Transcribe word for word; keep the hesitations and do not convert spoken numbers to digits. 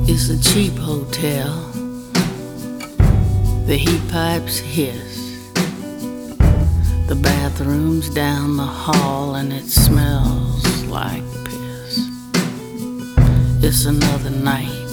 It's a cheap hotel. The heat pipes hiss. The bathroom's down the hall and it smells like piss. It's another night